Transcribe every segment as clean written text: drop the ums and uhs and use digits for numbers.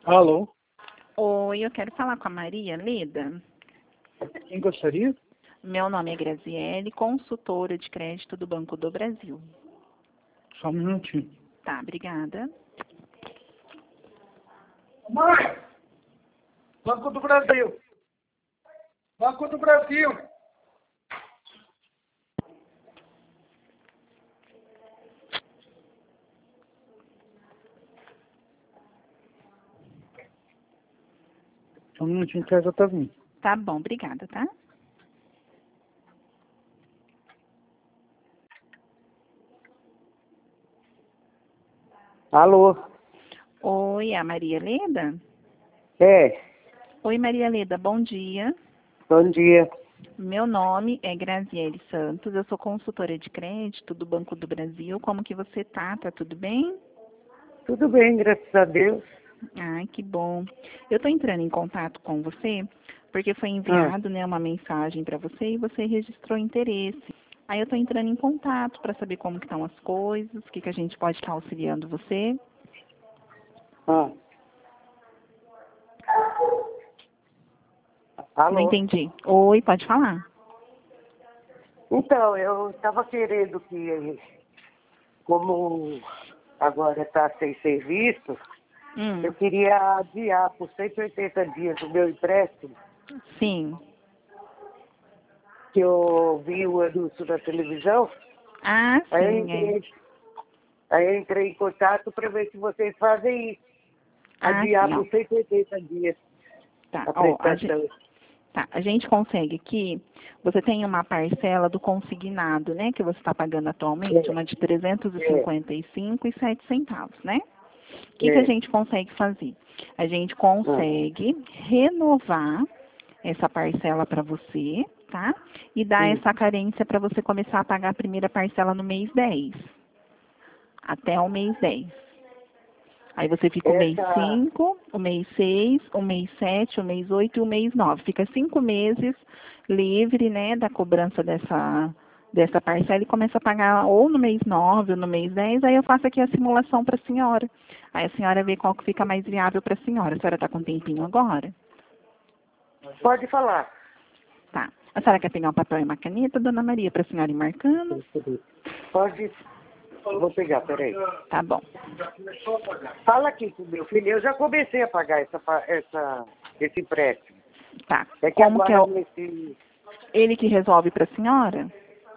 Alô, Oi, eu quero falar com a Maria Leda. quem gostaria? Meu nome é Graziele, consultora de crédito do Banco do Brasil. Só um minutinho. Tá, obrigada. Mãe, Banco do Brasil. Banco do Brasil. Só um minutinho que ela já tá vindo. Tá bom, obrigada, tá? Alô? Oi, a Maria Leda? É, Oi, Maria Leda, bom dia. bom dia. Meu nome é Graziele Santos, eu sou consultora de crédito do Banco do Brasil. Como que você tá? Tá tudo bem? Tudo bem, graças a Deus. Ai, que bom. Eu tô entrando em contato com você porque foi enviado, né, uma mensagem para você e você registrou interesse. Aí eu tô entrando em contato para saber como que estão as coisas, o que que a gente pode estar auxiliando você. Ah. Não Alô? entendi. Oi, pode falar. Então, eu estava querendo que, como agora está sem serviço, eu Hum, queria adiar por 180 dias o meu empréstimo, sim. que eu vi o anúncio na televisão. Ah, Aí eu sim, é. entrei, aí eu entrei em contato para ver se vocês fazem isso. Ah, Adiar sim, ó. por 180 dias Tá, a ó, prestação. a gente consegue aqui, você tem uma parcela do consignado, né, que você está pagando atualmente, uma de É, 355,07 centavos, né? O que que a é. gente consegue fazer? A gente Ah, consegue renovar essa parcela para você, tá? E dar sim. essa carência para você começar a pagar a primeira parcela no mês 10, até o mês 10. Aí você fica o mês Essa, 5, o mês 6, o mês 7, o mês 8 e o mês 9. Fica 5 meses livre, né, da cobrança dessa parcela e começa a pagar ou no mês 9 ou no mês 10. Aí eu faço aqui a simulação para a senhora. Aí a senhora vê qual que fica mais viável para a senhora. A senhora está com um tempinho agora? pode falar. Tá. A senhora quer pegar um papel e uma caneta, dona Maria, para a senhora ir marcando? Pode. Vou pegar, peraí. Tá bom. Fala aqui com o meu filho. Eu já comecei a pagar esse empréstimo. Tá. É que Como que é agora nesse. ele que resolve para a senhora?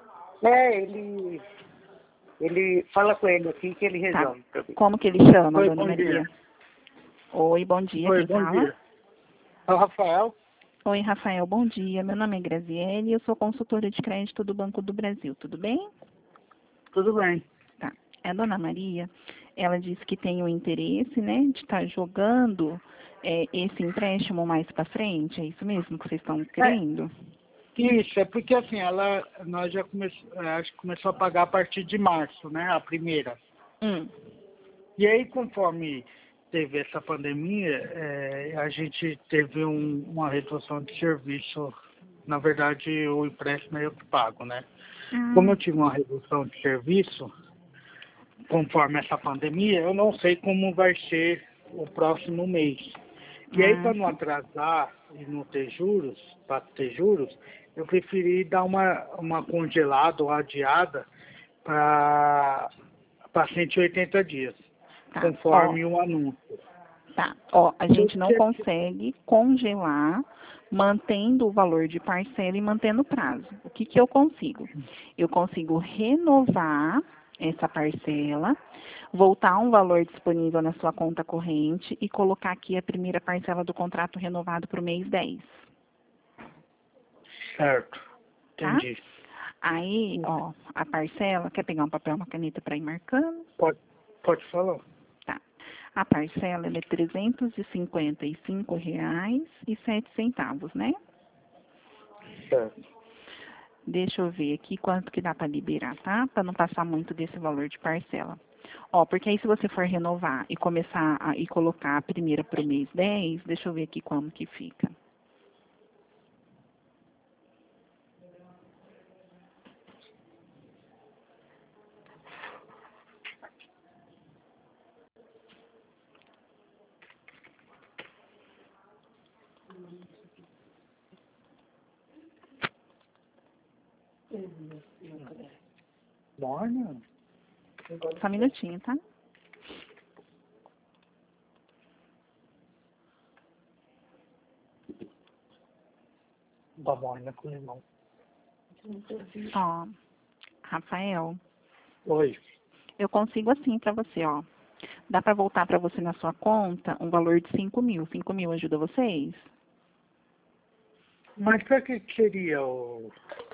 Ele fala com ele aqui que ele Tá. resolve pra mim. Como que ele chama, Oi, dona bom dia. Maria? Oi, bom dia. Oi, Quem bom fala? dia. É o Rafael. Oi, Rafael, bom dia. Meu nome é Graziele e eu sou consultora de crédito do Banco do Brasil. Tudo bem? Tudo bem. Tá. A dona Maria, ela disse que tem o interesse, né, de estar jogando esse empréstimo mais para frente. É isso mesmo que vocês estão É, querendo? isso, é porque assim, nós já acho que começou a pagar a partir de março, né? A primeira. Hum. E aí, conforme teve essa pandemia, a gente teve uma redução de serviço. Na verdade, o empréstimo é eu que pago, né? Como Ah, eu tive uma redução de serviço, conforme essa pandemia, eu não sei como vai ser o próximo mês. E aí, para não sim. atrasar e não ter juros, para ter juros, eu preferi dar uma congelada ou adiada para 180 dias, Tá. Ó, conforme o anúncio. tá. Ó, a gente não Porque, consegue congelar mantendo o valor de parcela e mantendo o prazo. O que que eu consigo? Eu consigo renovar essa parcela, voltar um valor disponível na sua conta corrente e colocar aqui a primeira parcela do contrato renovado para o mês 10, certo, tá? entendi. Aí, ó, a parcela, quer pegar um papel e uma caneta para ir marcando? Pode falar. Tá. A parcela ela é R$ 355,07, né? Certo. Deixa eu ver aqui quanto que dá para liberar, tá? Para não passar muito desse valor de parcela. Ó, porque aí se você for renovar e começar e colocar a primeira para o mês 10, deixa eu ver aqui como que fica. Morna? Só um minutinho, tá? Da morna com limão. Ó, Rafael, Oi. eu consigo assim pra você, ó. Dá pra voltar pra você na sua conta um valor de 5.000. 5.000 ajuda vocês? Mas pra que seria o...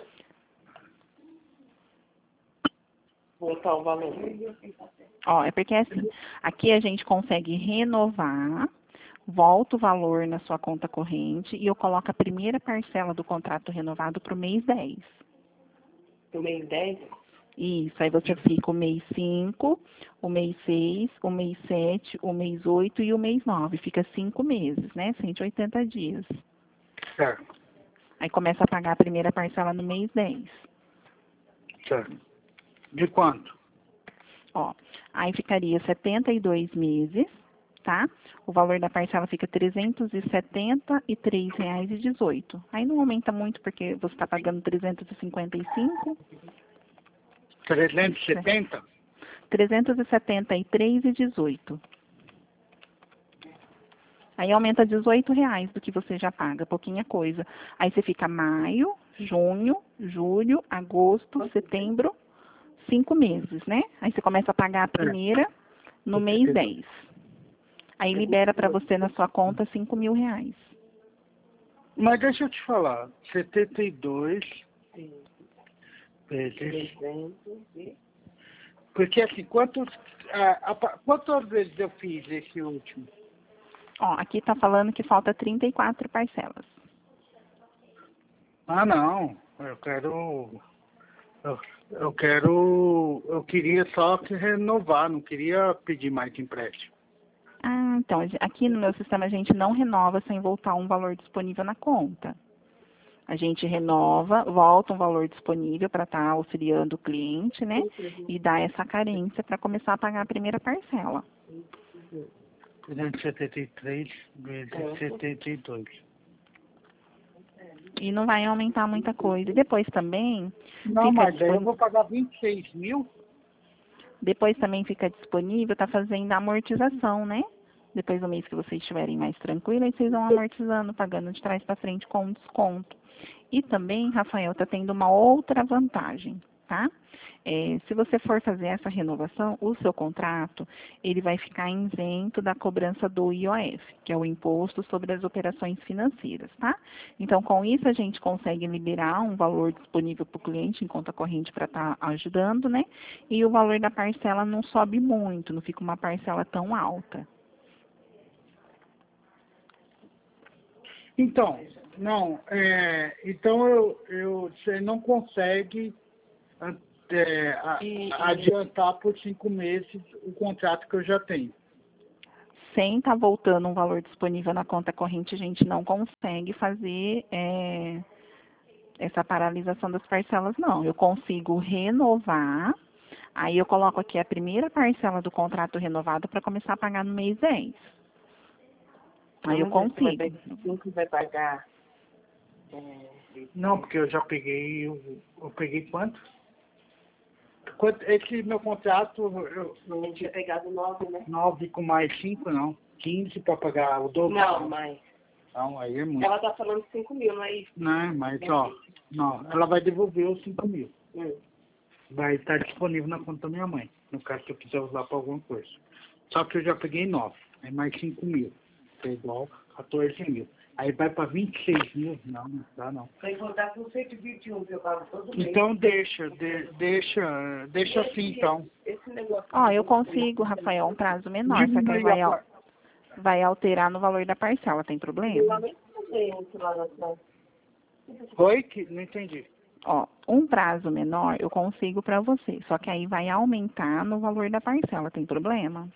Botar o valor. Ó, é porque assim, aqui a gente consegue renovar, volta o valor na sua conta corrente e eu coloco a primeira parcela do contrato renovado pro mês 10. No mês 10? Isso, aí você fica o mês 5, o mês 6, o mês 7, o mês 8 e o mês 9. Fica 5 meses, né? 180 dias. Certo, Aí começa a pagar a primeira parcela no mês 10. certo. De quanto? Ó, aí ficaria 72 meses, tá? O valor da parcela fica R$ 373,18. Aí não aumenta muito porque você está pagando 355, 370? 373,18. Aí aumenta R$ 18 do que você já paga, pouquinha coisa. Aí você fica maio, junho, julho, agosto, setembro, 5 meses, né? Aí você começa a pagar a primeira no mês 10. Aí libera para você na sua conta R$ 5.000. Mas deixa eu te falar, 72 vezes... 300. Porque assim, quantas vezes eu fiz esse último? Ó, aqui tá falando que falta 34 parcelas. Ah, não. Eu queria só que renovar, não queria pedir mais empréstimo. Ah, então, aqui no meu sistema a gente não renova sem voltar um valor disponível na conta. A gente renova, volta um valor disponível para estar auxiliando o cliente, né? E dá essa carência para começar a pagar a primeira parcela. 373 vezes 72. E não vai aumentar muita coisa. E depois também Não, fica mas aí eu disponível. vou pagar 26 mil? Depois também fica disponível, tá fazendo a amortização, né? Depois do mês que vocês estiverem mais tranquilos, aí vocês vão amortizando, pagando de trás para frente com desconto. E também, Rafael, tá tendo uma outra vantagem, tá? Se você for fazer essa renovação, o seu contrato, ele vai ficar isento da cobrança do IOF, que é o Imposto sobre as Operações Financeiras, tá? Então, com isso, a gente consegue liberar um valor disponível para o cliente em conta corrente para estar ajudando, né? E o valor da parcela não sobe muito, não fica uma parcela tão alta. Então, não, então você não consegue adiantar por 5 meses o contrato que eu já tenho. Sem estar voltando um valor disponível na conta corrente, a gente não consegue fazer essa paralisação das parcelas, não. Eu consigo renovar, aí eu coloco aqui a primeira parcela do contrato renovado para começar a pagar no mês 10. Aí eu consigo. Quem que vai pagar? Não, porque eu já peguei, eu peguei quanto? Esse meu contrato, eu Tinha pegado 9, né? 9 com mais 5, não. 15 para pagar o dobro. Não, mas Não, aí é muito. ela tá falando de 5 mil, não é isso? Não, mas ó, não, ela vai devolver os 5 mil. Hum. Vai estar disponível na conta da minha mãe, no caso que eu quiser usar para alguma coisa. Só que eu já peguei 9, aí mais 5 mil, que é igual 14 mil. Aí vai para 26 mil, não dá não. Vai voltar com 121 que eu pago todo mês. Então deixa assim então. Esse negócio. Ó, eu consigo, Rafael, um prazo menor, só que aí vai alterar no valor da parcela, tem problema? Oi? Que não entendi. Ó, um prazo menor eu consigo para você, só que aí vai aumentar no valor da parcela, tem problema?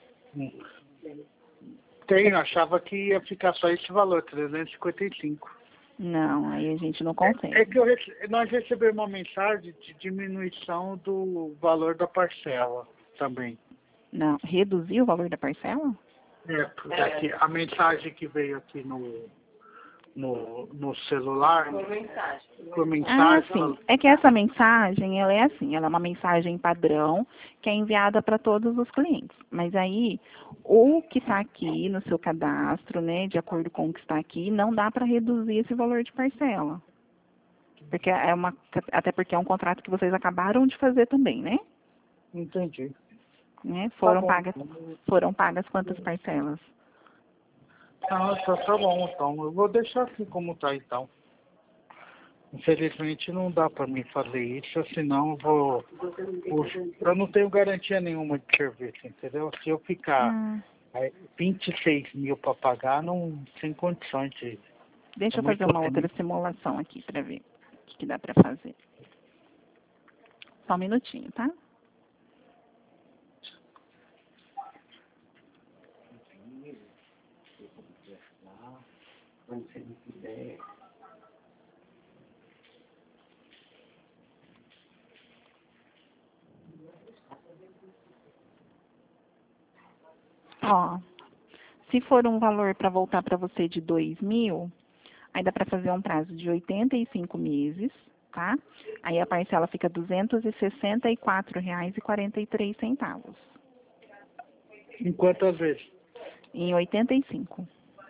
Tem, eu achava que ia ficar só esse valor, 355. Não, aí a gente não consegue. É que nós recebemos uma mensagem de diminuição do valor da parcela também. Não, reduzir o valor da parcela? Porque aqui, a mensagem que veio aqui no celular, Por mensagem. por Ah, mensagem. sim. É que essa mensagem, ela é assim, ela é uma mensagem padrão que é enviada para todos os clientes. Mas aí, o que está aqui no seu cadastro, né, de acordo com o que está aqui, não dá para reduzir esse valor de parcela. Porque até porque é um contrato que vocês acabaram de fazer também, né? Entendi. Né? Tá bom. Foram pagas quantas parcelas? Ah, tá bom, então. Eu vou deixar assim como tá, então. Infelizmente não dá para mim fazer isso, senão eu não tenho garantia nenhuma de serviço, entendeu? Se eu ficar Hum, 26 mil para pagar, não sem condições de. deixa É eu fazer muito uma tempo. outra simulação aqui para ver o que dá para fazer. Só um minutinho, tá? Quando você não quiser. Ó, se for um valor para voltar para você de 2.000, aí dá para fazer um prazo de 85 meses, tá? Aí a parcela fica R$ 264,43. Em quantas vezes? Em 85.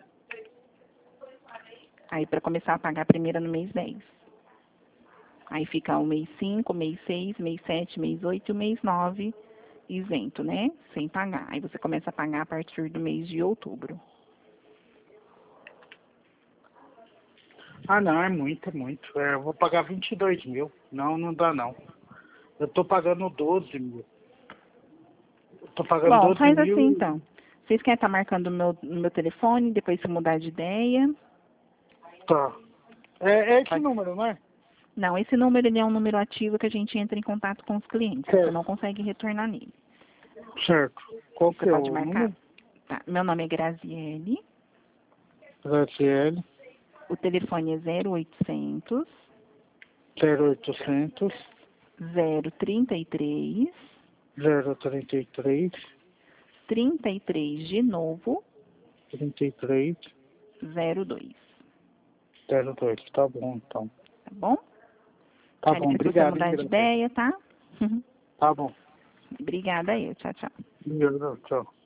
Aí para começar a pagar a primeira no mês 10. Aí fica o mês 5, mês 6, mês 7, mês 8 e o mês 9 isento, né? Sem pagar. Aí você começa a pagar a partir do mês de outubro. Ah, não, é muito, é muito. Eu vou pagar 22 mil. Não, não dá não. Eu tô pagando 12 mil. Eu tô pagando Bom, 12 faz mil. assim então. Vocês querem estar marcando no meu telefone, depois se mudar de ideia? Tá. É esse Pode. número, não é? Não, esse número ele é um número ativo que a gente entra em contato com os clientes. Você Certo. não consegue retornar nele. Certo. Qual Você que é pode o marcar. número? Tá. Meu nome é Graziele. Graziele, O telefone é 0800 0800 033 033 33 de novo 33 02. 02. Tá bom, então. Tá bom? Tá Aí bom, depois você obrigado, hein, mudar de Graziele. ideia, tá? Tá bom. Obrigada aí. Tchau, tchau. Tchau.